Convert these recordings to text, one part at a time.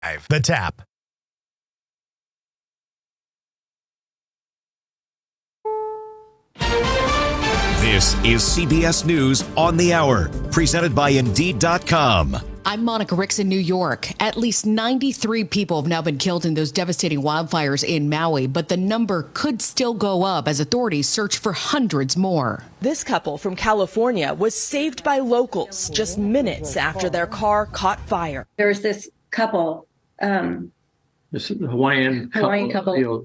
The Tap. This is CBS News on the Hour, presented by Indeed.com. I'm Monica Ricks in New York. At least 93 people have now been killed in those devastating wildfires in Maui, but the number could still go up as authorities search for hundreds more. This couple from California was saved by locals just minutes after their car caught fire. There was this couple, this Hawaiian couple.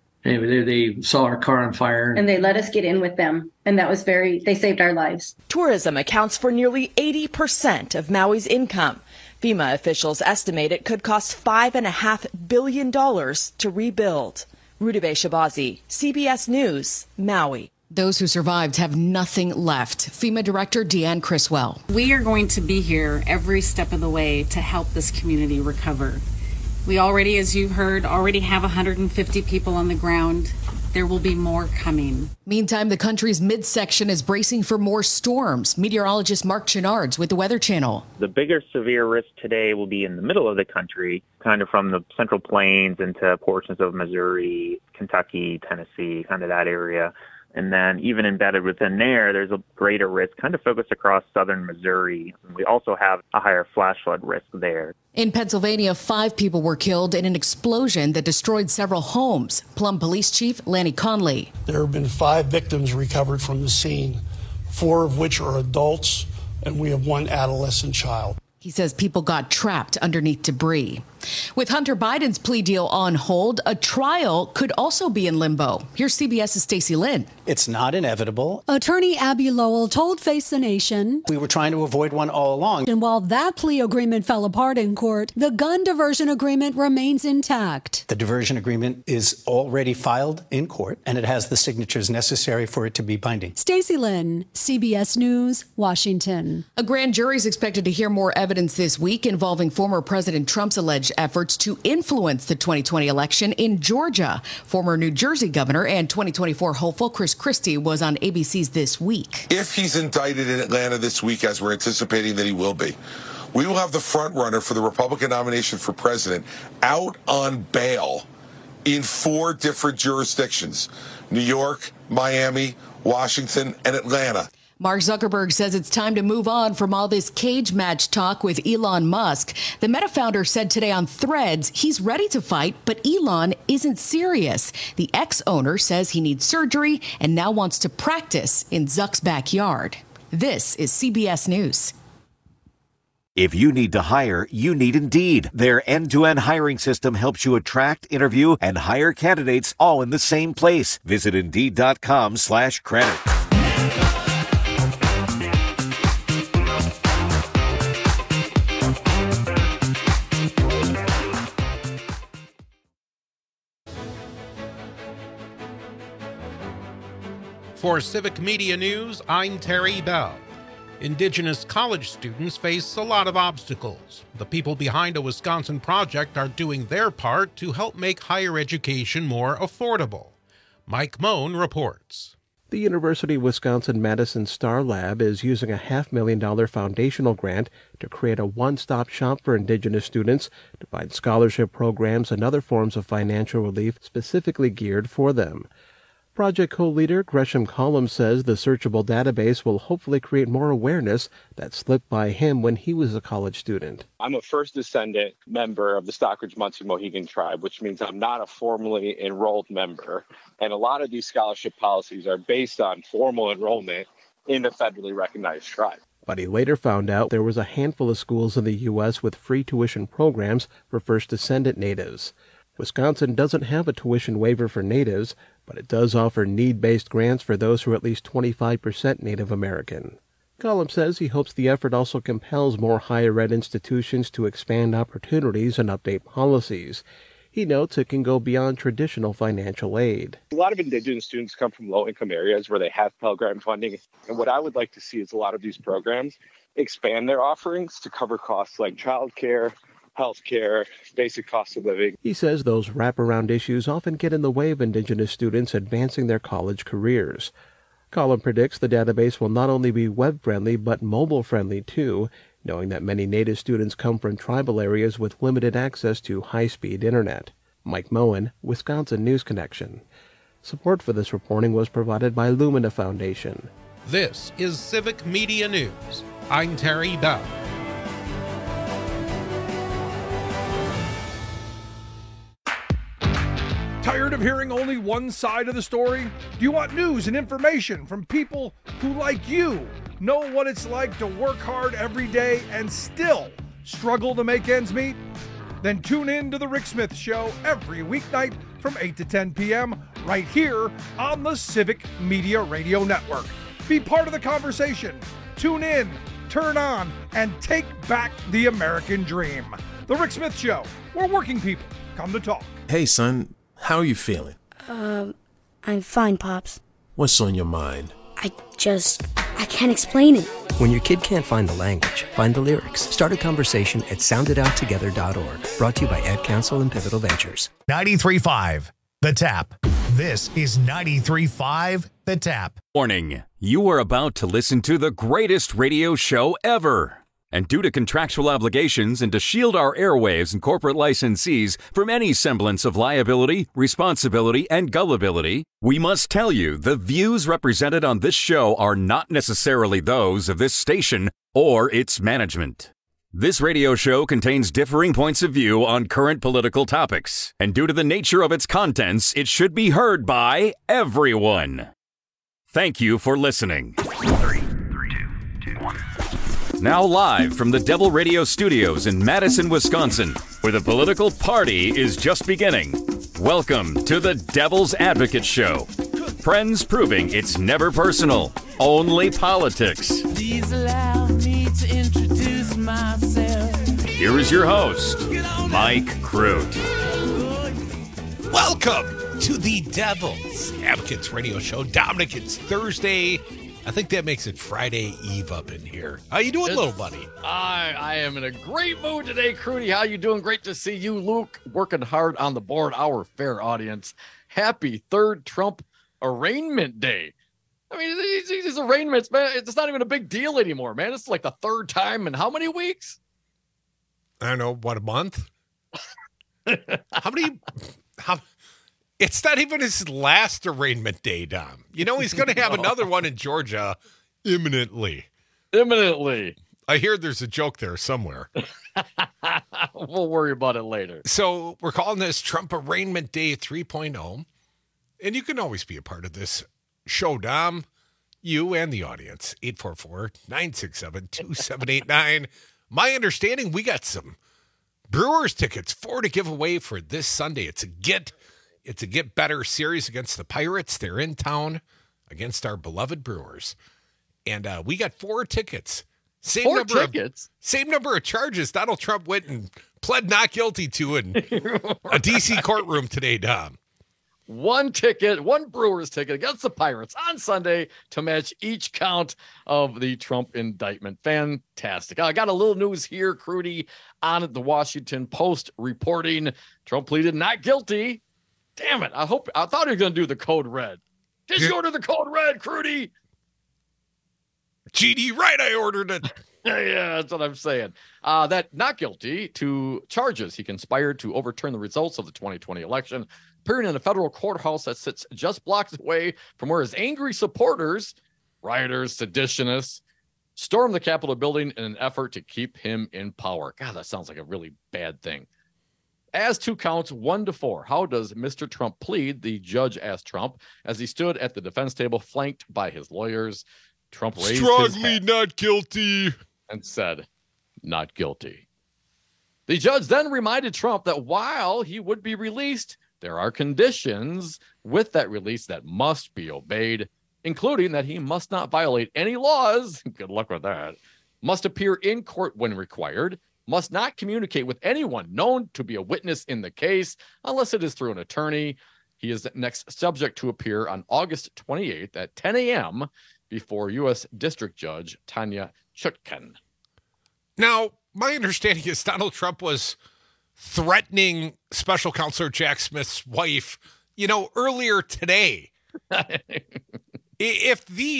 They saw our car on fire. And they let us get in with them. And that was they saved our lives. Tourism accounts for nearly 80% of Maui's income. FEMA officials estimate it could cost $5.5 billion to rebuild. Rudabeh Shabazi, CBS News, Maui. Those who survived have nothing left. FEMA Director Deanne Criswell. We are going to be here every step of the way to help this community recover. We already, as you've heard, have 150 people on the ground. There will be more coming. Meantime, the country's midsection is bracing for more storms. Meteorologist Mark Chenards with the Weather Channel. The bigger severe risk today will be in the middle of the country, kind of from the Central Plains into portions of Missouri, Kentucky, Tennessee, kind of that area. And then even embedded within there's a greater risk kind of focused across southern Missouri. And we also have a higher flash flood risk there. In Pennsylvania, 5 people were killed in an explosion that destroyed several homes. Plum Police Chief Lanny Conley. There have been 5 victims recovered from the scene, 4 of which are adults, and we have 1 adolescent child. He says people got trapped underneath debris. With Hunter Biden's plea deal on hold, a trial could also be in limbo. Here's CBS's Stacey Lynn. It's not inevitable. Attorney Abby Lowell told Face the Nation, "We were trying to avoid one all along." And while that plea agreement fell apart in court, the gun diversion agreement remains intact. The diversion agreement is already filed in court, and it has the signatures necessary for it to be binding. Stacey Lynn, CBS News, Washington. A grand jury is expected to hear more evidence this week involving former President Trump's alleged efforts to influence the 2020 election in Georgia. Former New Jersey governor and 2024 hopeful Chris Christie was on ABC's This Week. If he's indicted in Atlanta this week, as we're anticipating that he will be, we will have the front runner for the Republican nomination for president out on bail in 4 different jurisdictions: New York, Miami, Washington, and Atlanta. Mark Zuckerberg says it's time to move on from all this cage match talk with Elon Musk. The Meta founder said today on Threads he's ready to fight, but Elon isn't serious. The ex-owner says he needs surgery and now wants to practice in Zuck's backyard. This is CBS News. If you need to hire, you need Indeed. Their end-to-end hiring system helps you attract, interview, and hire candidates all in the same place. Visit Indeed.com/credit. For Civic Media News, I'm Terry Bell. Indigenous college students face a lot of obstacles. The people behind a Wisconsin project are doing their part to help make higher education more affordable. Mike Moan reports. The University of Wisconsin-Madison Star Lab is using a $500,000 foundational grant to create a one-stop shop for Indigenous students to find scholarship programs and other forms of financial relief specifically geared for them. Project co-leader Gresham Collins says the searchable database will hopefully create more awareness that slipped by him when he was a college student. I'm a first descendant member of the Stockridge-Munsee Mohegan tribe, which means I'm not a formally enrolled member. And a lot of these scholarship policies are based on formal enrollment in a federally recognized tribe. But he later found out there was a handful of schools in the U.S. with free tuition programs for first descendant natives. Wisconsin doesn't have a tuition waiver for natives, but it does offer need-based grants for those who are at least 25% Native American. Collins says he hopes the effort also compels more higher ed institutions to expand opportunities and update policies. He notes it can go beyond traditional financial aid. A lot of Indigenous students come from low-income areas where they have Pell Grant funding, and what I would like to see is a lot of these programs expand their offerings to cover costs like childcare, healthcare, basic cost of living. He says those wraparound issues often get in the way of Indigenous students advancing their college careers. Collins predicts the database will not only be web-friendly but mobile-friendly too, knowing that many Native students come from tribal areas with limited access to high-speed internet. Mike Moen, Wisconsin News Connection. Support for this reporting was provided by Lumina Foundation. This is Civic Media News. I'm Terry Bell. Tired of hearing only one side of the story? Do you want news and information from people who, like you, know what it's like to work hard every day and still struggle to make ends meet? Then tune in to The Rick Smith Show every weeknight from 8 to 10 p.m. right here on the Civic Media Radio Network. Be part of the conversation. Tune in, turn on, and take back the American dream. The Rick Smith Show, where working people come to talk. Hey, son. How are you feeling? I'm fine, Pops. What's on your mind? I can't explain it. When your kid can't find the language, find the lyrics. Start a conversation at sounditouttogether.org. Brought to you by Ad Council and Pivotal Ventures. 93.5, The Tap. This is 93.5, The Tap. Warning, you are about to listen to the greatest radio show ever. And due to contractual obligations and to shield our airwaves and corporate licensees from any semblance of liability, responsibility, and gullibility, we must tell you the views represented on this show are not necessarily those of this station or its management. This radio show contains differing points of view on current political topics, and due to the nature of its contents, it should be heard by everyone. Thank you for listening. 3, 2, 1. Now live from the Devil Radio Studios in Madison, Wisconsin, where the political party is just beginning. Welcome to the Devil's Advocate Show. Friends proving it's never personal, only politics. Please allow me to introduce myself. Here is your host, Mike Crute. Welcome to the Devil's Advocates Radio Show. Dominic, it's Thursday. I think that makes it Friday Eve up in here. How you doing, little buddy? I am in a great mood today, Crudy. How you doing? Great to see you, Luke, working hard on the board, our fair audience. Happy third Trump arraignment day. I mean, these arraignments, man, it's not even a big deal anymore, man. It's like the third time in how many weeks? I don't know, what, a month? It's not even his last arraignment day, Dom. You know he's going to have another one in Georgia imminently. I hear there's a joke there somewhere. We'll worry about it later. So we're calling this Trump Arraignment Day 3.0. And you can always be a part of this show, Dom. You and the audience. 844-967-2789. My understanding, we got some Brewers tickets, 4 to give away for this Sunday. It's a Get Better series against the Pirates. They're in town against our beloved Brewers. And we got 4 tickets. Same number of charges Donald Trump went and pled not guilty to in a D.C. courtroom today, Dom. 1 ticket, 1 Brewers ticket against the Pirates on Sunday to match each count of the Trump indictment. Fantastic. I got a little news here, Crudy, on the Washington Post reporting Trump pleaded not guilty. Damn it. I thought he was going to do the code red. Did you order the code red, Crudy? GD, right, I ordered it. Yeah, that's what I'm saying. That not guilty to charges. He conspired to overturn the results of the 2020 election, appearing in a federal courthouse that sits just blocks away from where his angry supporters, rioters, seditionists, stormed the Capitol building in an effort to keep him in power. God, that sounds like a really bad thing. As 2 counts, 1 to 4. How does Mr. Trump plead? The judge asked Trump as he stood at the defense table, flanked by his lawyers. Trump raised his hand not guilty and said, not guilty. The judge then reminded Trump that while he would be released, there are conditions with that release that must be obeyed, including that he must not violate any laws. Good luck with that. Must appear in court when required. Must not communicate with anyone known to be a witness in the case unless it is through an attorney. He is next subject to appear on August 28th at 10 a.m. before U.S. District Judge Tanya Chutkan. Now, my understanding is Donald Trump was threatening Special Counsel Jack Smith's wife, earlier today. If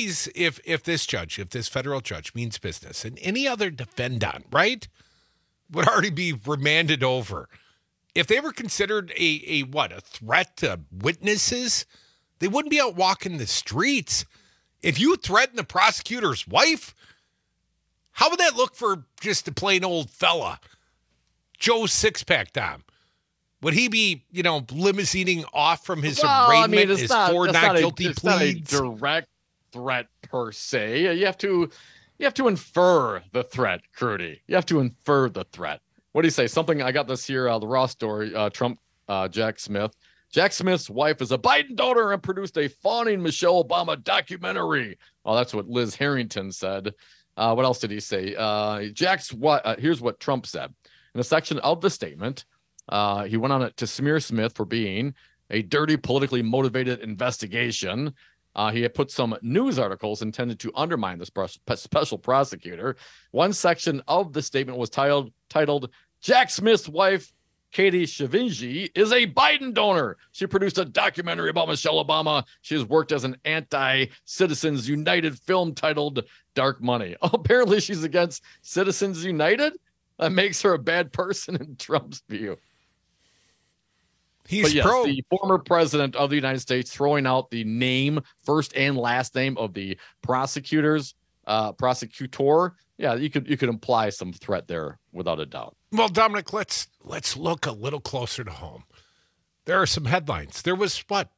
this federal judge means business, and any other defendant, right, would already be remanded over. If they were considered a threat to witnesses, they wouldn't be out walking the streets. If you threaten the prosecutor's wife, how would that look for just a plain old fella? Joe Sixpack, Dom. Would he be, limousining off from his arraignment, his four not guilty pleas? It's not a direct threat per se. You have to infer the threat, Crudy. You have to infer the threat. What do you say? Something, I got this here, the Raw story, Trump, Jack Smith. Jack Smith's wife is a Biden donor and produced a fawning Michelle Obama documentary. Oh, that's what Liz Harrington said. What else did he say? Here's what Trump said. In a section of the statement, he went on it to smear Smith for being a dirty, politically motivated investigation. He had put some news articles intended to undermine the special prosecutor. One section of the statement was titled Jack Smith's wife, Katie Shavinji, is a Biden donor. She produced a documentary about Michelle Obama. She has worked as an anti-Citizens United film titled Dark Money. Apparently she's against Citizens United? That makes her a bad person in Trump's view. He's the former president of the United States throwing out the name, first and last name of the prosecutor. Yeah, you could imply some threat there without a doubt. Well, Dominic, let's look a little closer to home. There are some headlines. There was what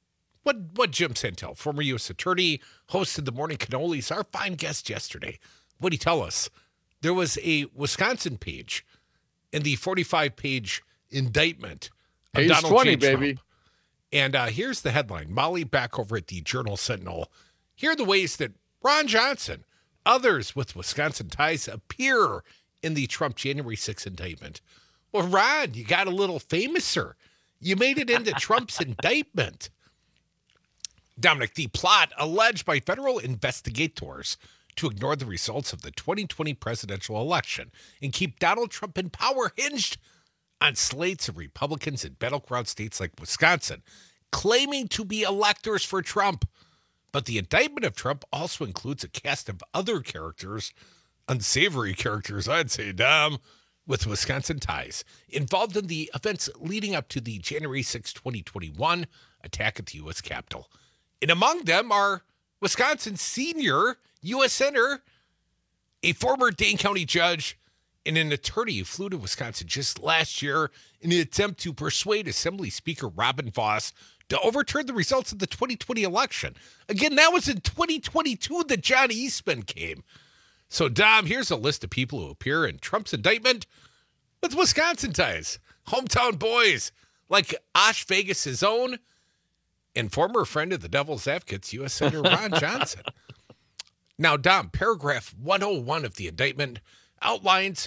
Jim Santel, former U.S. attorney, hosted the Morning Cannolis, our fine guest yesterday. What did he tell us? There was a Wisconsin page in the 45-page indictment of Page Donald 20, J. Trump. baby. And here's the headline. Molly back over at the Journal-Sentinel. Here are the ways that Ron Johnson, others with Wisconsin ties, appear in the Trump January 6th indictment. Well, Ron, you got a little famouser. You made it into Trump's indictment. Dominic, the plot alleged by federal investigators to ignore the results of the 2020 presidential election and keep Donald Trump in power hinged on slates of Republicans in battleground states like Wisconsin, claiming to be electors for Trump. But the indictment of Trump also includes a cast of other characters, unsavory characters, I'd say, Dom, with Wisconsin ties, involved in the events leading up to the January 6, 2021 attack at the U.S. Capitol. And among them are Wisconsin's senior U.S. Senator, a former Dane County judge, and an attorney who flew to Wisconsin just last year in an attempt to persuade Assembly Speaker Robin Vos to overturn the results of the 2020 election. Again, that was in 2022 that John Eastman came. So, Dom, here's a list of people who appear in Trump's indictment with Wisconsin ties. Hometown boys like Osh Vegas' own and former friend of the Devil's Advocates, U.S. Senator Ron Johnson. Now, Dom, paragraph 101 of the indictment outlines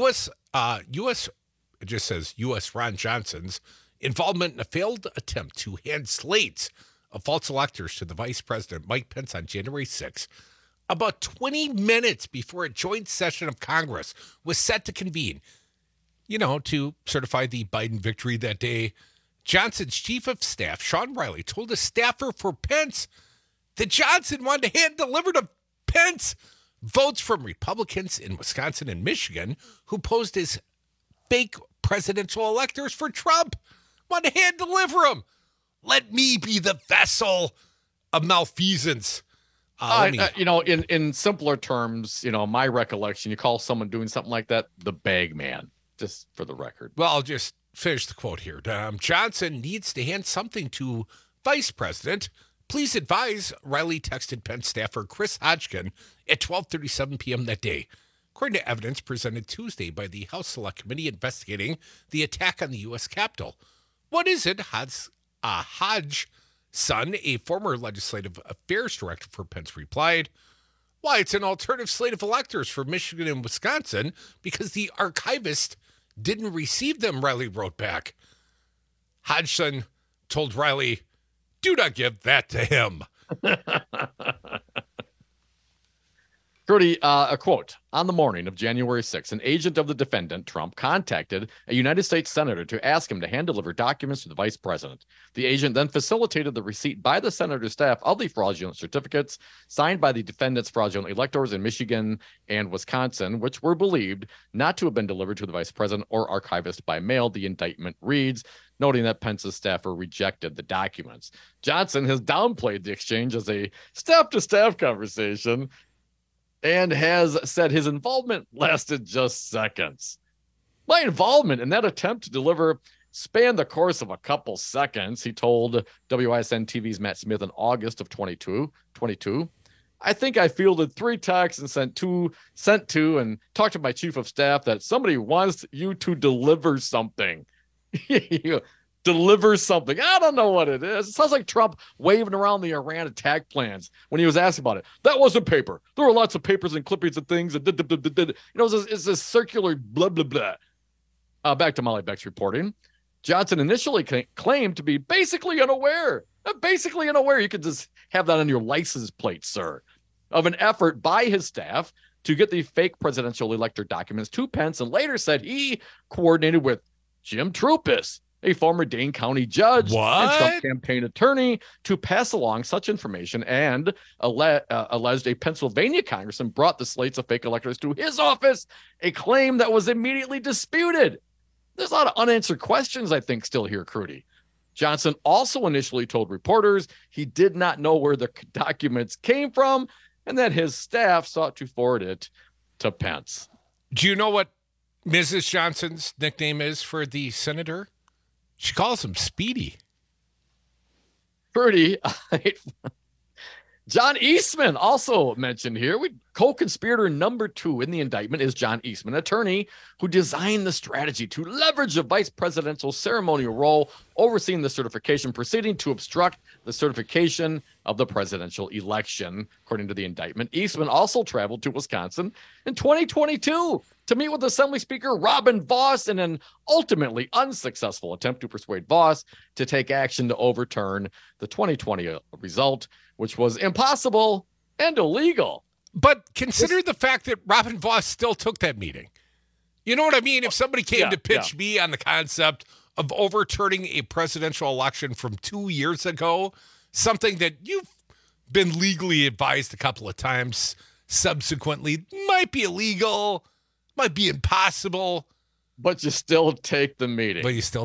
it just says U.S. Ron Johnson's involvement in a failed attempt to hand slates of false electors to the Vice President Mike Pence on January 6th, about 20 minutes before a joint session of Congress was set to convene, to certify the Biden victory that day. Johnson's chief of staff, Sean Riley, told a staffer for Pence that Johnson wanted to hand deliver to Pence votes from Republicans in Wisconsin and Michigan who posed as fake presidential electors for Trump. Wanted to hand deliver them. Let me be the vessel of malfeasance. In simpler terms, my recollection, you call someone doing something like that the bag man, just for the record. Well, I'll just finish the quote here. Johnson needs to hand something to Vice President. Please advise, Riley texted Pence staffer Chris Hodgkin at 12:37 p.m. that day. According to evidence presented Tuesday by the House Select Committee investigating the attack on the U.S. Capitol. What is it? Hodge son, a former legislative affairs director for Pence, replied, why, it's an alternative slate of electors for Michigan and Wisconsin because the archivist didn't receive them, Riley wrote back. Hodgson told Riley, do not give that to him. Crudy, a quote, on the morning of January 6th, an agent of the defendant, Trump, contacted a United States senator to ask him to hand deliver documents to the vice president. The agent then facilitated the receipt by the senator's staff of the fraudulent certificates signed by the defendant's fraudulent electors in Michigan and Wisconsin, which were believed not to have been delivered to the vice president or archivist by mail, the indictment reads, noting that Pence's staffer rejected the documents. Johnson has downplayed the exchange as a staff-to-staff conversation and has said his involvement lasted just seconds. My involvement in that attempt to deliver spanned the course of a couple seconds, he told WISN TV's Matt Smith in August of 22. I think I fielded 3 texts and sent to and talked to my chief of staff that somebody wants you to deliver something. Deliver something. I don't know what it is. It sounds like Trump waving around the Iran attack plans when he was asked about it. That wasn't paper. There were lots of papers and clippings and things. And it's this circular blah, blah, blah. Back to Molly Beck's reporting. Johnson initially claimed to be basically unaware. You could just have that on your license plate, sir, of an effort by his staff to get the fake presidential elector documents to Pence, and later said he coordinated with Jim Troupis, a former Dane County judge and Trump campaign attorney, to pass along such information, and alleged a Pennsylvania congressman brought the slates of fake electors to his office, a claim that was immediately disputed. There's a lot of unanswered questions, I think, still here, Crudy. Johnson also initially told reporters he did not know where the documents came from and that his staff sought to forward it to Pence. Do you know what Mrs. Johnson's nickname is for the senator? She calls him Speedy. Pretty. John Eastman also mentioned here. Co-conspirator number 2 in the indictment is John Eastman, attorney who designed the strategy to leverage a vice presidential ceremonial role overseeing the certification proceeding to obstruct the certification of the presidential election, according to the indictment. Eastman also traveled to Wisconsin in 2022 to meet with Assembly Speaker Robin Vos in an ultimately unsuccessful attempt to persuade Vos to take action to overturn the 2020 result, which was impossible and illegal. But consider the fact that Robin Vos still took that meeting. You know what I mean? If somebody came to pitch me on the concept of overturning a presidential election from 2 years ago, something that you've been legally advised a couple of times subsequently might be illegal, might be impossible. But you still take the meeting.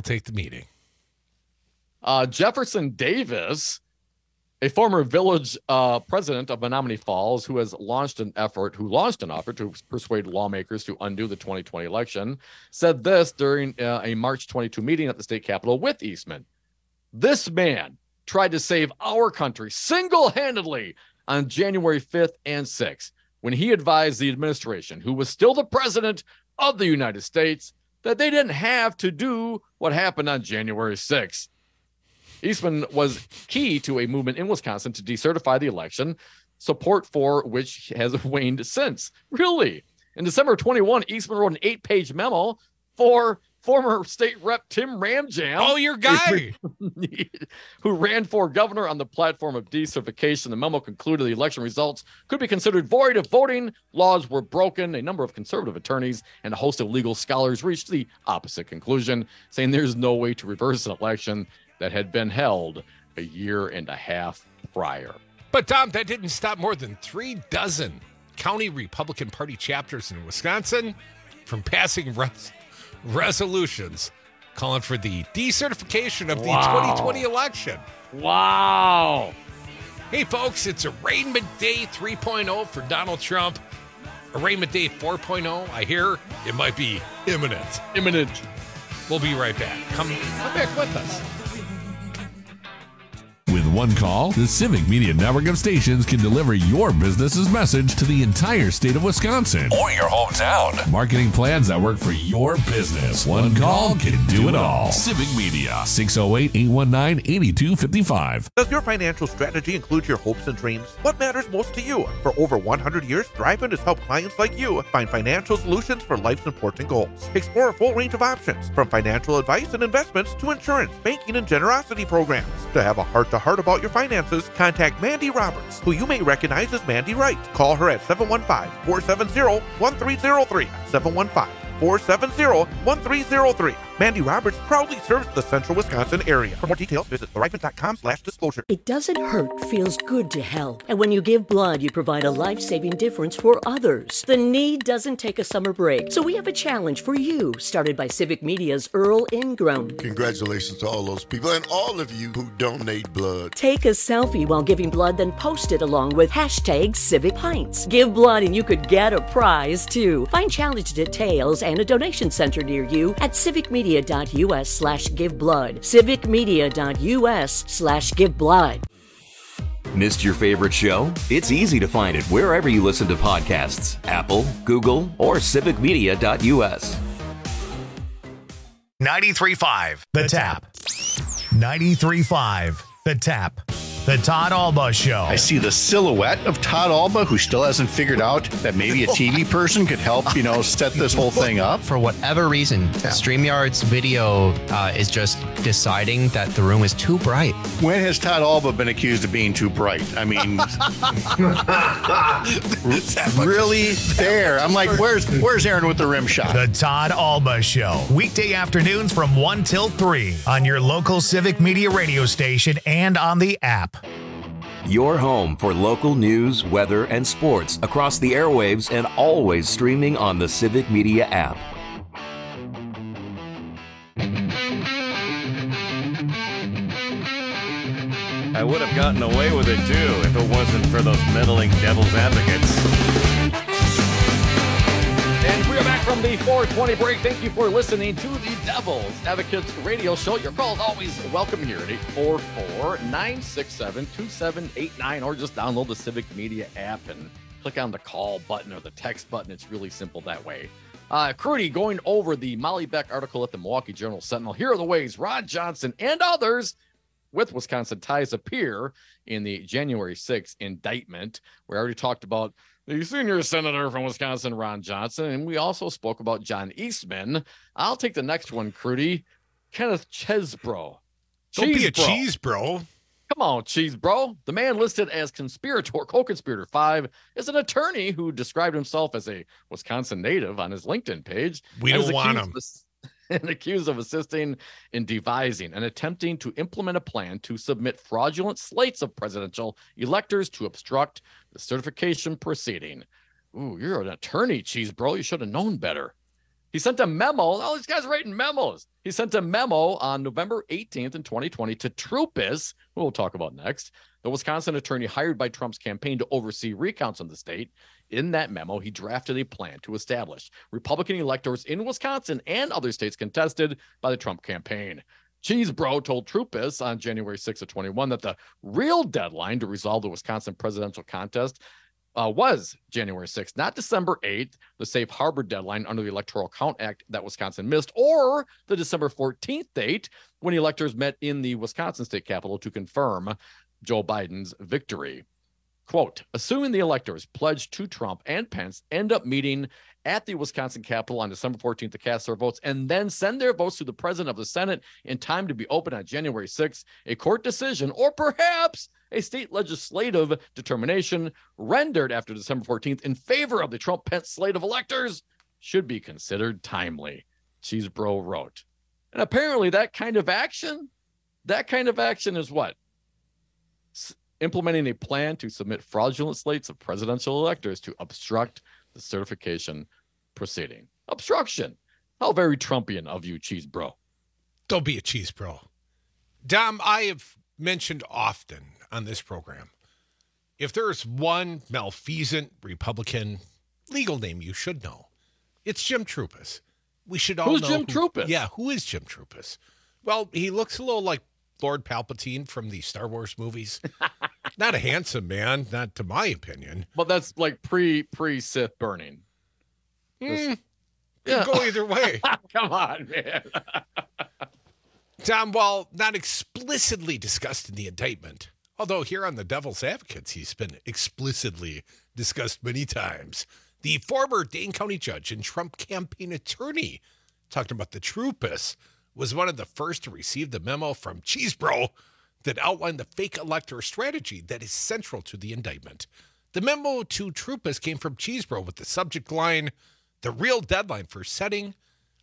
Jefferson Davis, a former village president of Menominee Falls, who launched an effort to persuade lawmakers to undo the 2020 election, said this during a March 22 meeting at the state capitol with Eastman. This man tried to save our country single-handedly on January 5th and 6th, when he advised the administration, who was still the president of the United States, that they didn't have to do what happened on January 6th. Eastman was key to a movement in Wisconsin to decertify the election, support for which has waned since. Really? In December of 21, Eastman wrote an 8-page memo for former state rep Tim Ramjam. Oh, your guy. Who ran for governor on the platform of decertification. The memo concluded the election results could be considered void if voting laws were broken. A number of conservative attorneys and a host of legal scholars reached the opposite conclusion, saying there's no way to reverse an election that had been held a year and a half prior. But, Tom, that didn't stop more than 36 county Republican Party chapters in Wisconsin from passing resolutions calling for the decertification of the 2020 election. Wow. Hey, folks, it's Arraignment Day 3.0 for Donald Trump. Arraignment Day 4.0, I hear it might be imminent. We'll be right back. Come back with us. With one call, the Civic Media Network of stations can deliver your business's message to the entire state of Wisconsin or your hometown. Marketing plans that work for your business. One call can do it all. Civic Media, 608-819-8255. Does your financial strategy include your hopes and dreams? What matters most to you? For over 100 years, Thriveman has helped clients like you find financial solutions for life's important goals. Explore a full range of options, from financial advice and investments to insurance, banking, and generosity programs. To have a heart-to-heart about your finances, contact Mandy Roberts, who you may recognize as Mandy Wright. Call her at 715-470-1303. 715-470-1303. Mandy Roberts proudly serves the central Wisconsin area. For more details, visit therifant.com/disclosure. It doesn't hurt, feels good to help. And when you give blood, you provide a life-saving difference for others. The need doesn't take a summer break. So we have a challenge for you, started by Civic Media's Earl Ingram. Congratulations to all those people and all of you who donate blood. Take a selfie while giving blood, then post it along with #CivicPints. Give blood and you could get a prize, too. Find challenge details and a donation center near you at civicmedia.us/giveblood. civicmedia.us/giveblood. Missed your favorite show? It's easy to find it wherever you listen to podcasts. Apple, Google, or civicmedia.us. 93.5 The Tap. 93.5 The Tap. The Todd Alba Show. I see the silhouette of Todd Alba, who still hasn't figured out that maybe a TV person could help, set this whole thing up. For whatever reason, StreamYard's video is just deciding that the room is too bright. When has Todd Alba been accused of being too bright? I mean, really there. I'm like, where's Aaron with the rim shot? The Todd Alba Show. Weekday afternoons from 1 till 3 on your local Civic Media radio station and on the app. Your home for local news, weather, and sports across the airwaves and always streaming on the Civic Media app. I would have gotten away with it too if it wasn't for those meddling devil's advocates. And we're back from the 420 break. Thank you for listening to the Devil's Advocates radio show. Your call is always welcome here at 844-967-2789, or just download the Civic Media app and click on the call button or the text button. It's really simple that way. Crudy, going over the Molly Beck article at the Milwaukee Journal-Sentinel. Here are the ways Ron Johnson and others with Wisconsin ties appear in the January 6th indictment. We already talked about the senior senator from Wisconsin, Ron Johnson, and we also spoke about John Eastman. I'll take the next one, Crudy. Kenneth Chesebro. Don't be a cheese bro. Come on, cheese bro. The man listed as co-conspirator 5 is an attorney who described himself as a Wisconsin native on his LinkedIn page. We don't want him. And accused of assisting in devising and attempting to implement a plan to submit fraudulent slates of presidential electors to obstruct the certification proceeding. Ooh, you're an attorney, cheese bro. You should have known better. He sent a memo. All these guys writing memos. He sent a memo on November 18th in 2020 to Troupis, who we'll talk about next, the Wisconsin attorney hired by Trump's campaign to oversee recounts in the state. In that memo, he drafted a plan to establish Republican electors in Wisconsin and other states contested by the Trump campaign. Cheesebro told Troupis on January 6th of 21 that the real deadline to resolve the Wisconsin presidential contest was January 6th, not December 8th, the safe harbor deadline under the Electoral Count Act that Wisconsin missed, or the December 14th date when electors met in the Wisconsin state capitol to confirm Joe Biden's victory. Quote, assuming the electors pledged to Trump and Pence end up meeting at the Wisconsin Capitol on December 14th to cast their votes and then send their votes to the president of the Senate in time to be open on January 6th, a court decision or perhaps a state legislative determination rendered after December 14th in favor of the Trump-Pence slate of electors should be considered timely, Cheesebro wrote. And apparently that kind of action is what? Implementing a plan to submit fraudulent slates of presidential electors to obstruct the certification proceeding. Obstruction. How very Trumpian of you, cheese bro. Don't be a cheese bro. Dom, I have mentioned often on this program, if there's one malfeasant Republican legal name you should know, it's Jim Troupis. We should all know. Who's Jim Troupis? Yeah, who is Jim Troupis? Well, he looks a little like Lord Palpatine from the Star Wars movies. Not a handsome man, not to my opinion. But that's like pre-Sith burning. Could go either way. Come on, man. Tom, while not explicitly discussed in the indictment, although here on the Devil's Advocates, he's been explicitly discussed many times, the former Dane County judge and Trump campaign attorney, talking about the Troupis, was one of the first to receive the memo from Cheesebro that outlined the fake elector strategy that is central to the indictment. The memo to Troupas came from Cheesebro with the subject line, "The real deadline for settling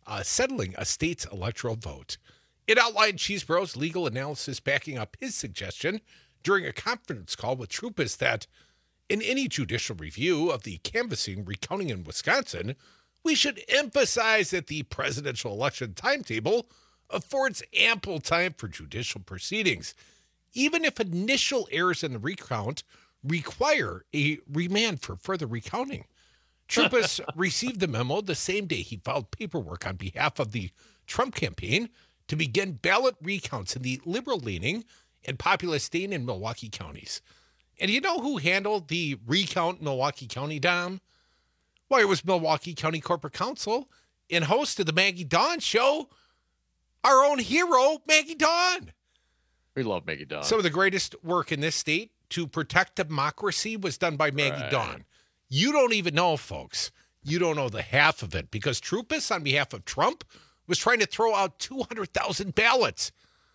a state's electoral vote." It outlined Cheesebro's legal analysis backing up his suggestion during a conference call with Troupas that in any judicial review of the canvassing recounting in Wisconsin, we should emphasize that the presidential election timetable affords ample time for judicial proceedings, even if initial errors in the recount require a remand for further recounting. Troupas received the memo the same day he filed paperwork on behalf of the Trump campaign to begin ballot recounts in the liberal-leaning and populous Dane and Milwaukee counties. And you know who handled the recount in Milwaukee County, Dom? Well, it was Milwaukee County Corporate Counsel and host of the Maggie Dawn Show, our own hero, Maggie Dawn. We love Maggie Dawn. Some of the greatest work in this state to protect democracy was done by Maggie Dawn. You don't even know, folks. You don't know the half of it because Troupas, on behalf of Trump, was trying to throw out 200,000 ballots.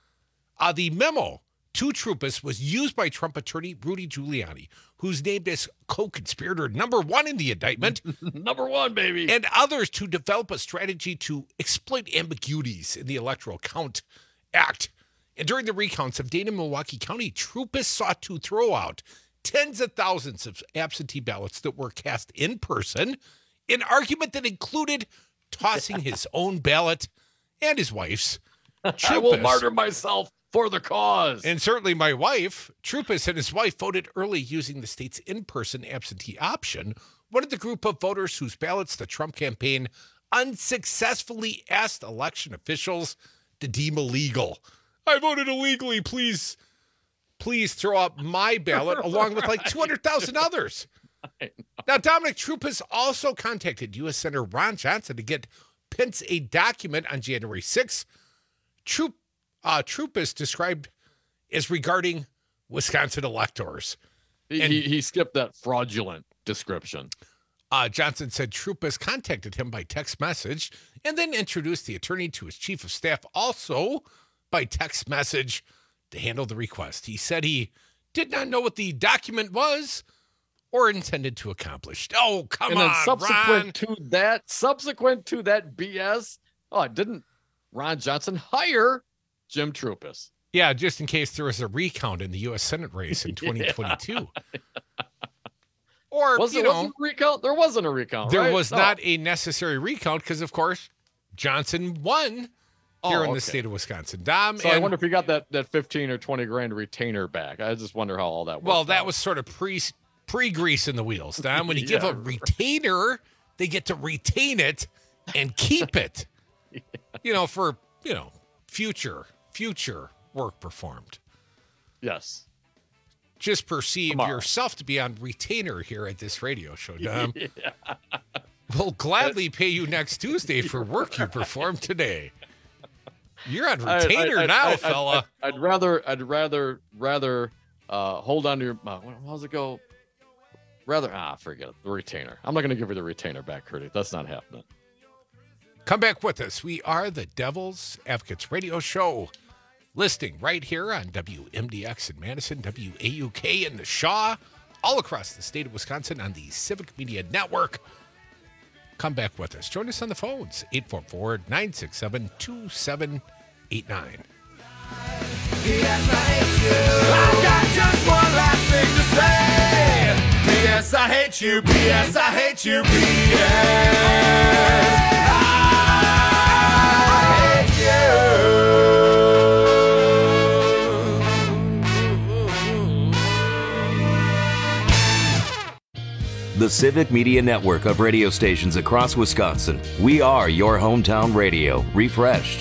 The memo to Troupas was used by Trump attorney Rudy Giuliani, who's named as co-conspirator number one in the indictment. Number one, baby. And others to develop a strategy to exploit ambiguities in the Electoral Count Act. And during the recounts of Dane and Milwaukee County, Troupas sought to throw out tens of thousands of absentee ballots that were cast in person, an argument that included tossing his own ballot and his wife's. Troupas, I will martyr myself for the cause. And certainly my wife, Troupas and his wife voted early using the state's in-person absentee option, one of the group of voters whose ballots the Trump campaign unsuccessfully asked election officials to deem illegal. I voted illegally. Please throw out my ballot along with like 200,000 others. Now, Dominic, Troupas also contacted U.S. Senator Ron Johnson to get Pence a document on January 6th. Troupas described as regarding Wisconsin electors. He skipped that fraudulent description. Johnson said Troupas contacted him by text message and then introduced the attorney to his chief of staff also by text message to handle the request. He said he did not know what the document was or intended to accomplish. Oh, come on, subsequent to that BS, didn't Ron Johnson hire Jim Troupas? Yeah, just in case there was a recount in the U.S. Senate race in 2022. Or, wasn't a recount? There wasn't a recount, There was not a necessary recount because, of course, Johnson won here in the state of Wisconsin. Dom, so I wonder if he got that 15 or 20 grand retainer back. I just wonder how all that worked. Well, that was sort of pre-grease in the wheels, Dom. When you give a retainer, they get to retain it and keep it, for, future work performed. Yes. Just perceive yourself to be on retainer here at this radio show, Dom. Yeah. We'll gladly pay you next Tuesday for work you performed today. You're on retainer fella. I'd rather hold on to your. How's it go? Forget it. The retainer. I'm not going to give you the retainer back, Curtis. That's not happening. Come back with us. We are the Devil's Advocates Radio Show, listing right here on WMDX in Madison, WAUK in the Shaw, all across the state of Wisconsin on the Civic Media Network. Come back with us. Join us on the phones, 844-967-2789. P.S. I hate you. I've got just one last thing to say. P.S. I hate you. P.S. I hate you. P.S. I hate you. The Civic Media Network of radio stations across Wisconsin. We are your hometown radio, refreshed.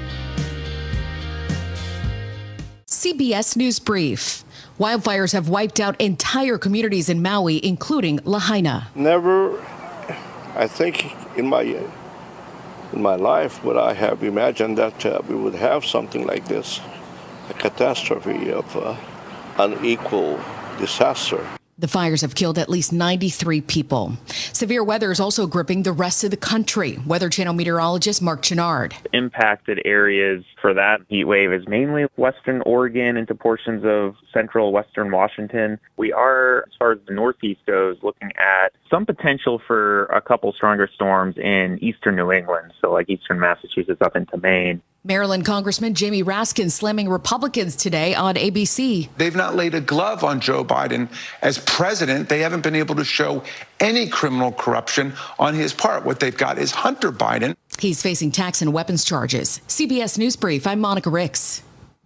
CBS News Brief. Wildfires have wiped out entire communities in Maui, including Lahaina. Never, I think, in my life would I have imagined that we would have something like this, a catastrophe of unequal disaster. The fires have killed at least 93 people. Severe weather is also gripping the rest of the country. Weather Channel meteorologist Mark Chenard. Impacted areas for that heat wave is mainly western Oregon into portions of central western Washington. We are, as far as the Northeast goes, looking at some potential for a couple stronger storms in eastern New England, so like eastern Massachusetts up into Maine. Maryland Congressman Jamie Raskin slamming Republicans today on ABC. They've not laid a glove on Joe Biden as president. They haven't been able to show any criminal corruption on his part. What they've got is Hunter Biden. He's facing tax and weapons charges. CBS News Brief, I'm Monica Ricks.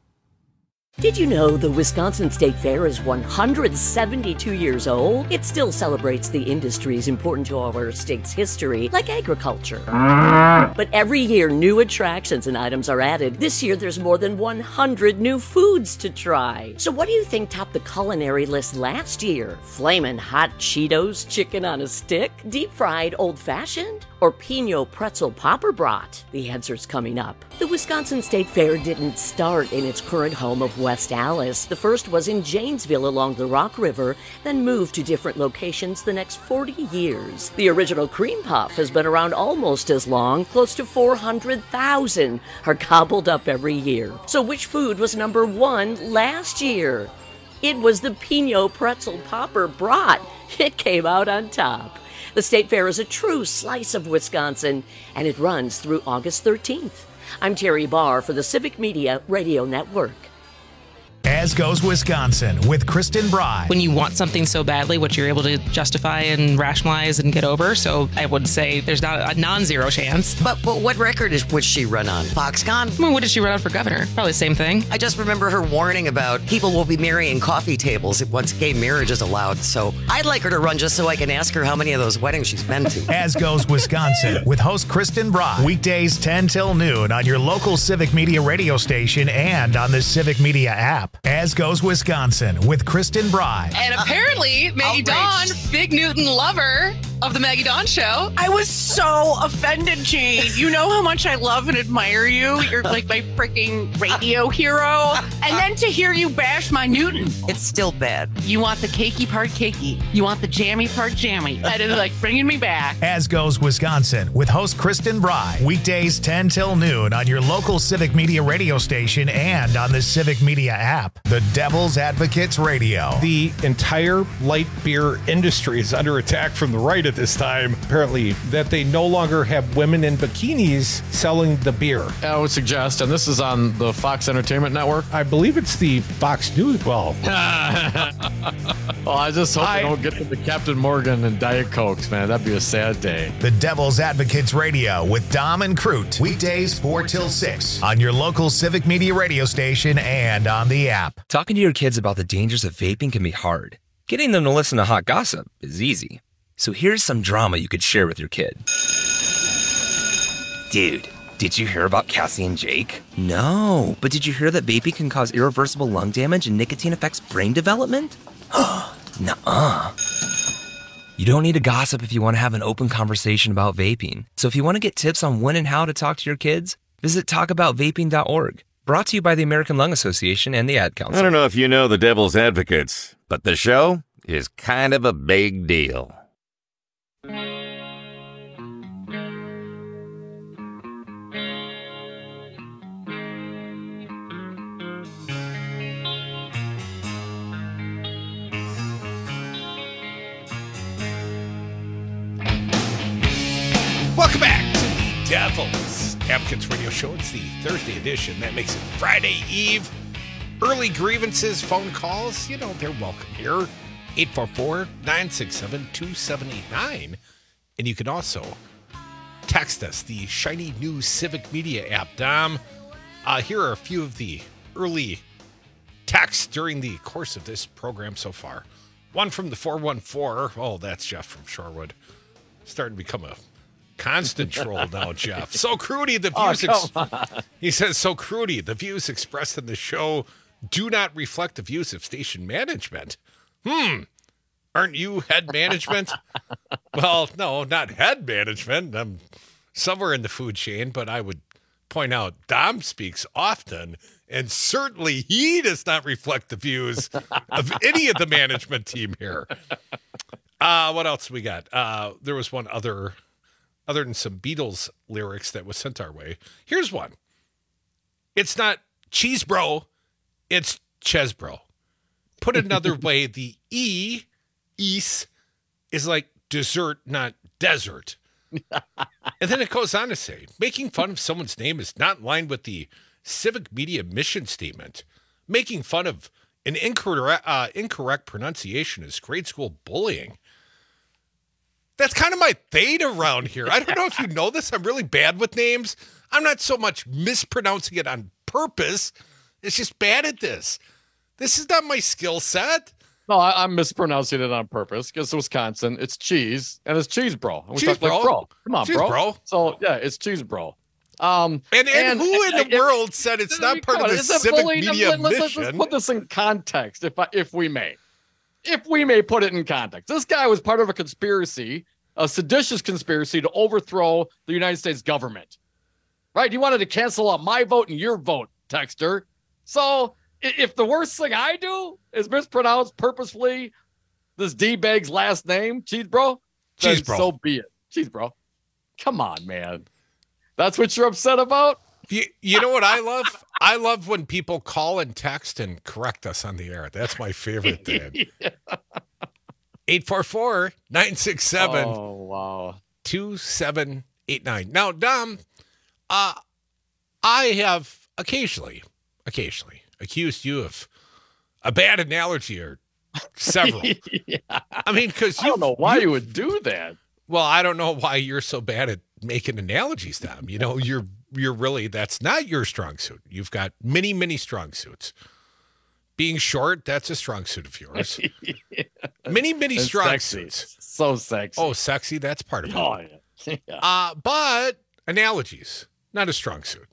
Did you know the Wisconsin State Fair is 172 years old? It still celebrates the industries important to our state's history, like agriculture. But every year, new attractions and items are added. This year, there's more than 100 new foods to try. So what do you think topped the culinary list last year? Flamin' hot Cheetos chicken on a stick? Deep-fried old-fashioned? Or Pinot pretzel popper brat? The answer's coming up. The Wisconsin State Fair didn't start in its current home of West Allis. The first was in Janesville along the Rock River, then moved to different locations the next 40 years. The original cream puff has been around almost as long. Close to 400,000 are gobbled up every year. So which food was number one last year? It was the Pinot pretzel popper brat. It came out on top. The State Fair is a true slice of Wisconsin, and it runs through August 13th. I'm Terry Barr for the Civic Media Radio Network. As Goes Wisconsin with Kristen Bry. When you want something so badly, what you're able to justify and rationalize and get over. So I would say there's not a non-zero chance. But what record would she run on? Foxconn? Well, what did she run on for governor? Probably the same thing. I just remember her warning about people will be marrying coffee tables once gay marriage is allowed. So I'd like her to run just so I can ask her how many of those weddings she's been to. As Goes Wisconsin with host Kristen Bry. Weekdays 10 till noon on your local Civic Media radio station and on the Civic Media app. As Goes Wisconsin with Kristen Bry. And apparently, Maggie Dawn, big Newton lover of the Maggie Dawn Show. I was so offended, Jane. You know how much I love and admire you. You're like my freaking radio hero. And then to hear you bash my Newton. It's still bad. You want the cakey part cakey. You want the jammy part jammy. That is like bringing me back. As Goes Wisconsin with host Kristen Bry. Weekdays 10 till noon on your local Civic Media radio station and on the Civic Media app. The Devil's Advocates Radio. The entire light beer industry is under attack from the right at this time, apparently, that they no longer have women in bikinis selling the beer. I would suggest, and this is on the Fox Entertainment Network. I believe it's the Fox News. Well, I just hope they don't get to the Captain Morgan and Diet Cokes, man. That'd be a sad day. The Devil's Advocates Radio with Dom and Crute. Weekdays 4 till 6 on your local Civic Media radio station and on the app. Talking to your kids about the dangers of vaping can be hard. Getting them to listen to hot gossip is easy. So here's some drama you could share with your kid. Dude, did you hear about Cassie and Jake? No, but did you hear that vaping can cause irreversible lung damage and nicotine affects brain development? Nuh-uh. You don't need to gossip if you want to have an open conversation about vaping. So if you want to get tips on when and how to talk to your kids, visit talkaboutvaping.org. Brought to you by the American Lung Association and the Ad Council. I don't know if you know the Devil's Advocates, but the show is kind of a big deal. Welcome back to the Devil's Advocates Radio Show. It's the Thursday edition. That makes it Friday Eve. Early grievances, phone calls, you know, they're welcome here. 844-967-2789. And you can also text us, the shiny new Civic Media app. Dom, here are a few of the early texts during the course of this program so far. One from the 414. Oh, that's Jeff from Shorewood. Starting to become a constant troll now, Jeff. So Crudy, the views. He says, so Crudy, the views expressed in the show do not reflect the views of station management. Aren't you head management? Well, no, not head management. I'm somewhere in the food chain, but I would point out Dom speaks often, and certainly he does not reflect the views of any of the management team here. What else we got? There was one other than some Beatles lyrics that was sent our way. Here's one. It's not cheese bro, it's Chesbro. Put another way, the ease, is like dessert, not desert. And then it goes on to say, making fun of someone's name is not in line with the civic media mission statement. Making fun of an incorrect pronunciation is grade school bullying. That's kind of my thing around here. I don't know if you know this. I'm really bad with names. I'm not so much mispronouncing it on purpose. It's just bad at this. This is not my skill set. No, I'm mispronouncing it on purpose because Wisconsin, it's cheese and it's cheese bro. And we Cheese talk like bro. bro. Come on, Cheese bro. So yeah, it's cheese bro. And who in the world said it's not part of the civic media mission? Let's put this in context, if we may put it in context. This guy was part of a conspiracy, a seditious conspiracy to overthrow the United States government. Right? He wanted to cancel out my vote and your vote, Texter. So if the worst thing I do is mispronounce purposefully this D-bag's last name, Cheese Bro, then so be it. Cheese Bro. Come on, man. That's what you're upset about? You know what I love? I love when people call and text and correct us on the air. That's my favorite thing. 844-967. Oh, wow. 2789. Now, Dom, I have occasionally accused you of a bad analogy or several. Yeah. I mean, because I don't know why you would do that. Well, I don't know why you're so bad at making analogies, Dom. You know, you're really, that's not your strong suit. You've got many strong suits. Being short, that's a strong suit of yours. Yeah. Many strong sexy. suits. So sexy. Oh, sexy, that's part of it. Oh, yeah. But analogies, not a strong suit.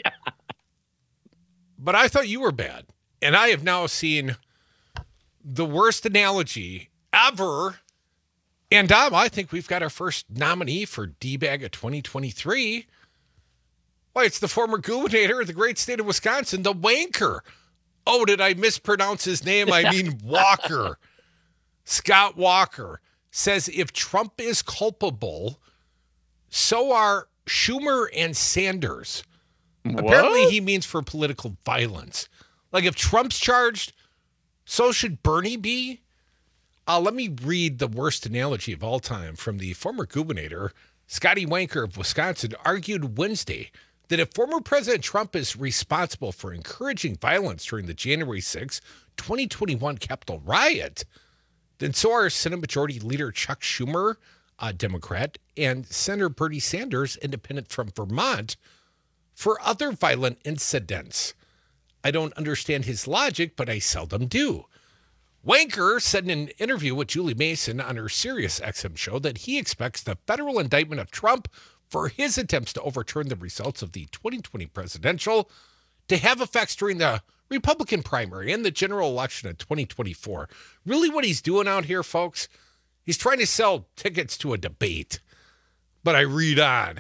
But I thought you were bad. And I have now seen the worst analogy ever. And Dom, I think we've got our first nominee for D-Bag of 2023. Why, it's the former gubernator of the great state of Wisconsin, the wanker. Oh, did I mispronounce his name? I mean Walker. Scott Walker says if Trump is culpable, so are Schumer and Sanders. What? Apparently he means for political violence. Like if Trump's charged, so should Bernie be? Let me read the worst analogy of all time from the former gubernator, Scotty Wanker of Wisconsin, argued Wednesday that if former President Trump is responsible for encouraging violence during the January 6, 2021 Capitol riot, then so are Senate Majority Leader Chuck Schumer, a Democrat, and Senator Bernie Sanders, independent from Vermont, for other violent incidents. I don't understand his logic, but I seldom do. Wanker said in an interview with Julie Mason on her Sirius XM show that he expects the federal indictment of Trump for his attempts to overturn the results of the 2020 presidential to have effects during the Republican primary and the general election of 2024. Really what he's doing out here, folks, he's trying to sell tickets to a debate. But I read on.